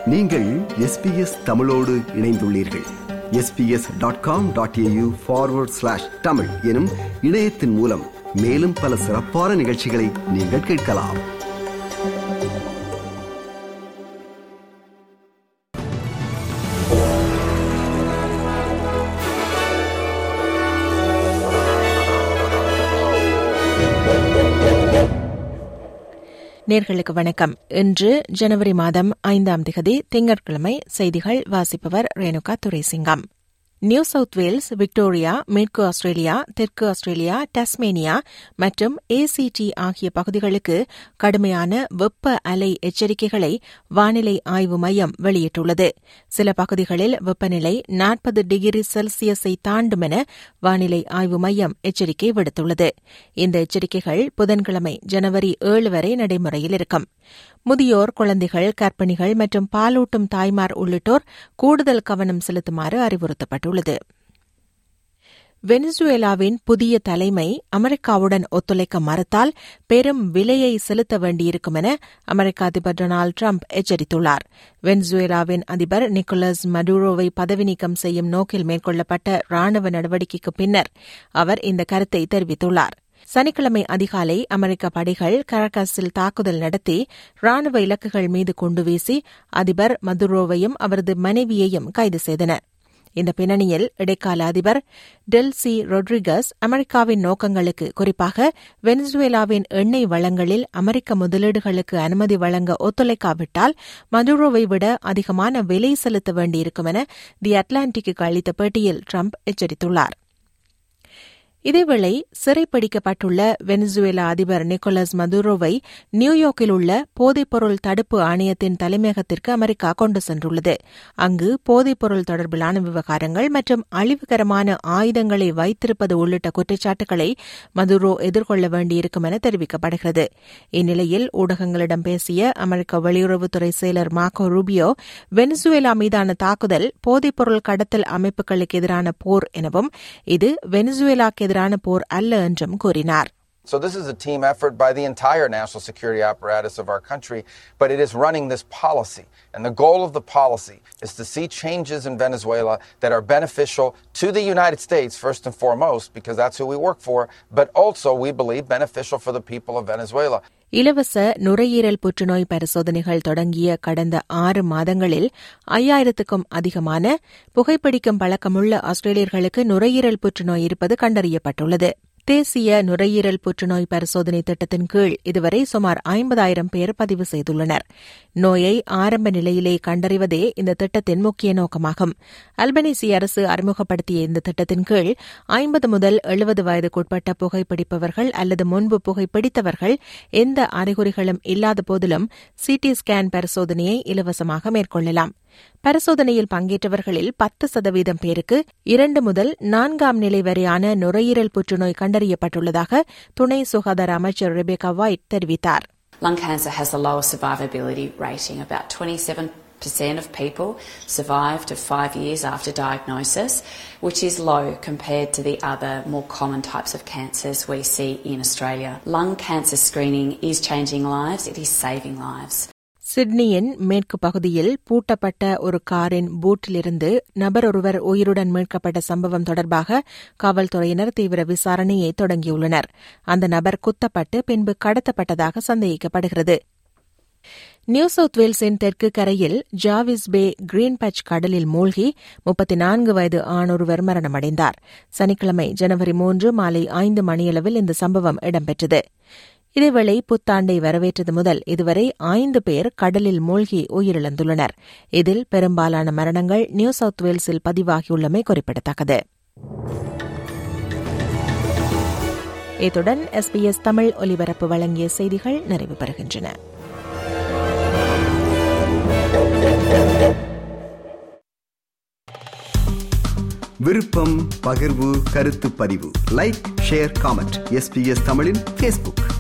நீங்கள் SBS தமிழோடு இணைந்துள்ளீர்கள். sbs.com.au/tamil எனும் இணையத்தின் மூலம் மேலும் பல சிறப்பான நிகழ்ச்சிகளை நீங்கள் கேட்கலாம். நேர்களுக்கு வணக்கம். இன்று ஜனவரி மாதம் 5ஆம் திகதி திங்கட்கிழமை. செய்திகள் வாசிப்பவர் Renuka Thuraisingam. New South Wales, Victoria, மேற்கு ஆஸ்திரேலியா, தெற்கு ஆஸ்திரேலியா, டஸ்மேனியா மற்றும் ACT ஆகிய பகுதிகளுக்கு கடுமையான வெப்ப அலை எச்சரிக்கைகளை வானிலை ஆய்வு மையம் வெளியிட்டுள்ளது. சில பகுதிகளில் வெப்பநிலை 40 டிகிரி செல்சியஸை தாண்டும் என வானிலை ஆய்வு மையம் எச்சரிக்கை விடுத்துள்ளது. இந்த எச்சரிக்கைகள் புதன்கிழமை ஜனவரி 7 வரை நடைமுறையில் இருக்கும். முதியோர், குழந்தைகள், கர்ப்பிணிகள் மற்றும் பாலூட்டும் தாய்மார் உள்ளிட்டோர் கூடுதல் கவனம் செலுத்துமாறு அறிவுறுத்தப்பட்டுள்ளது. வெனிசுவேலாவின் புதிய தலைமை அமெரிக்காவுடன் ஒத்துழைக்க மறுத்தால் பெரும் விலையை செலுத்த வேண்டியிருக்கும் என அமெரிக்க அதிபர் டொனால்டு டிரம்ப் எச்சரித்துள்ளார். வெனிசுவேலாவின் அதிபர் நிக்கோலஸ் மடுரோவை பதவி நீக்கம் செய்யும் நோக்கில் மேற்கொள்ளப்பட்ட ராணுவ நடவடிக்கைக்கு பின்னர் அவர் இந்த கருத்தை தெரிவித்துள்ளார். சனிக்கிழமை அதிகாலை அமெரிக்க படைகள் கரகாஸில் தாக்குதல் நடத்தி ராணுவ இலக்குகள் மீது குண்டு வீசி அதிபர் மதுரோவையும் அவரது மனைவியையும் கைது செய்தனர். இந்த பின்னணியில் இடைக்கால அதிபர் டெல்சி ரொட்ரிகஸ் அமெரிக்காவின் நோக்கங்களுக்கு, குறிப்பாக வெனிசுவேலாவின் எண்ணெய் வளங்களில் அமெரிக்க முதலீடுகளுக்கு அனுமதி வழங்க ஒத்துழைக்காவிட்டால் மதுரோவை விட அதிகமான விலை செலுத்த வேண்டியிருக்கும் என தி அட்லாண்டிக்கு அளித்த பேட்டியில் டிரம்ப் எச்சரித்துள்ளார். இதேவேளை சிறைப்பிடிக்கப்பட்டுள்ள வெனிசுவேலா அதிபர் நிக்கோலஸ் மதுரோவை நியூயார்க்கில் உள்ள போதைப்பொருள் தடுப்பு ஆணையத்தின் தலைமையகத்திற்கு அமெரிக்கா கொண்டு சென்றுள்ளது. அங்கு போதைப்பொருள் தொடர்பிலான விவகாரங்கள் மற்றும் அழிவுகரமான ஆயுதங்களை வைத்திருப்பது உள்ளிட்ட குற்றச்சாட்டுகளை மதுரோ எதிர்கொள்ள வேண்டியிருக்கும் என தெரிவிக்கப்படுகிறது. இந்நிலையில் ஊடகங்களிடம் பேசிய அமெரிக்க வெளியுறவுத்துறை செயலர் மார்க்கோ ரூபியோ, வெனிசுவேலா மீதான தாக்குதல் போதைப்பொருள் கடத்தல் அமைப்புகளுக்கு எதிரான போர் எனவும் இது வெனிசுவேலாக்கு எதிரான போர் அல்ல என்றும் கூறினார். So this is a team effort by the entire national security apparatus of our country, but it is running this policy. And the goal of the policy is to see changes in Venezuela that are beneficial to the United States, first and foremost, because that's who we work for, but also, we believe, beneficial for the people of Venezuela. இலவச நுரையீரல் புற்றுநோய் பரிசோதனைகள் தொடங்கிய கடந்த 6 மாதங்களில் 5000க்கும் அதிகமான புகைப்பிடிக்கும் பழக்கமுள்ள ஆஸ்திரேலியர்களுக்கு நுரையீரல் புற்றுநோய் இருப்பது கண்டறியப்பட்டுள்ளது. தேசிய நுரையீரல் புற்றுநோய் பரிசோதனை திட்டத்தின் கீழ் இதுவரை சுமார் 50,000 பேர் பதிவு செய்துள்ளனர். நோயை ஆரம்ப நிலையிலே கண்டறிவதே இந்த திட்டத்தின் முக்கிய நோக்கமாகும். அல்பனீசி அரசு அறிமுகப்படுத்திய இந்த திட்டத்தின் கீழ் 50 முதல் 70 வயதுக்குட்பட்ட புகைப்பிடிப்பவர்கள் அல்லது முன்பு புகைப்பிடித்தவர்கள் எந்த அறிகுறிகளும் இல்லாத போதிலும் CT ஸ்கேன் பரிசோதனையை இலவசமாக மேற்கொள்ளலாம். பரிசோதனையில் பங்கேற்றவர்களில் 10% பேருக்கு 2 முதல் 4ஆம் நிலை வரையான நுரையீரல் புற்றுநோய் கண்டறியப்பட்டுள்ளதாக துணை சுகாதார அமைச்சர் ரெபேக்கா வைட் தெரிவித்தார். Lung cancer has the lowest survivability rating. About 27% of people survive to 5 years after diagnosis, which is low compared to the other more common types of cancers we see in Australia. Lung cancer screening is changing lives, it is saving lives. சிட்னியின் மேற்கு பகுதியில் பூட்டப்பட்ட ஒரு காரின் பூட்டிலிருந்து நபர் ஒருவர் உயிருடன் மீட்கப்பட்ட சம்பவம் தொடர்பாக காவல்துறையினர் தீவிர விசாரணையை தொடங்கியுள்ளனர். அந்த நபர் குத்தப்பட்டு பின்பு கடத்தப்பட்டதாக சந்தேகிக்கப்படுகிறது. நியூ சவுத் வேல்ஸின் தெற்கு கரையில் ஜாவிஸ் பே கிரீன் பட்ச் கடலில் மூழ்கி 34 வயது ஆணொருவர் மரணமடைந்தார். சனிக்கிழமை ஜனவரி 3 மாலை 5 மணியளவில் இந்த சம்பவம் இடம்பெற்றது. இதேவேளை புத்தாண்டை வரவேற்றது முதல் இதுவரை 5 பேர் கடலில் மூழ்கி உயிரிழந்துள்ளனர். இதில் பெரும்பாலான மரணங்கள் நியூ சவுத் வேல்ஸில் பதிவாகியுள்ளமை குறிப்பிடத்தக்கது. இத்துடன் SBS தமிழ் ஒலிபரப்பு வழங்கிய செய்திகள் நிறைவு பெறுகின்றன. விருப்பம், பகிர்வு, கருத்து பதிவு, லைக், ஷேர், காமெண்ட். SBS தமிழின் Facebook.